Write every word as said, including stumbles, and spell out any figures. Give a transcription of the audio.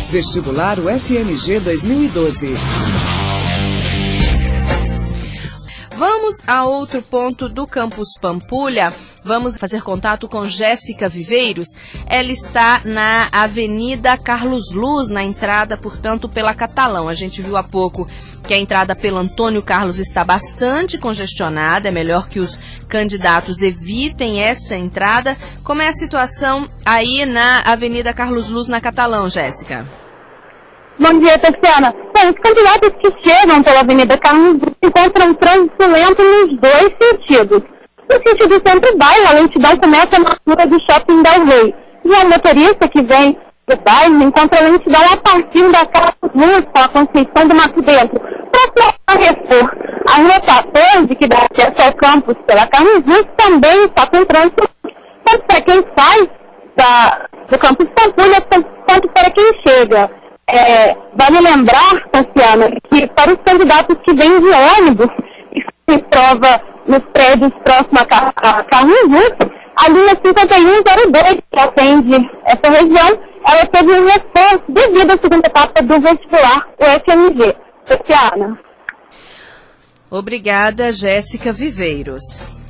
Vestibular U F M G dois mil e doze. Vamos a outro ponto do campus Pampulha. Vamos fazer contato com Jéssica Viveiros. Ela está na Avenida Carlos Luz, na entrada, portanto, pela Catalão. A gente viu há pouco que a entrada pelo Antônio Carlos está bastante congestionada. É melhor que os candidatos evitem esta entrada. Como é a situação aí na Avenida Carlos Luz, na Catalão, Jéssica? Bom dia, Tatiana. Bom, os candidatos que chegam pela Avenida Carlos Luz encontram trânsito lento nos dois sentidos. No sentido centro-bairro, a lentidão começa na altura do Shopping Del Rey. E o motorista que vem do bairro encontra lentidão a partir da Carlos Luz com a Conceição do Mato Dentro. Próximo a Carrefour, a rua quatorze, que dá acesso ao campus pela Carlos Luz, também está com trânsito. Tanto para quem sai da, do campus Pampulha, quanto para quem chega. É, vale lembrar, Tatiana, que para os candidatos que vêm de ônibus e se prova nos prédios próximos a Carlos Luz, a linha cinquenta e um zero dois, que atende essa região, ela teve um reforço devido à segunda etapa do vestibular U F M G. Tatiana. Obrigada, Jéssica Viveiros.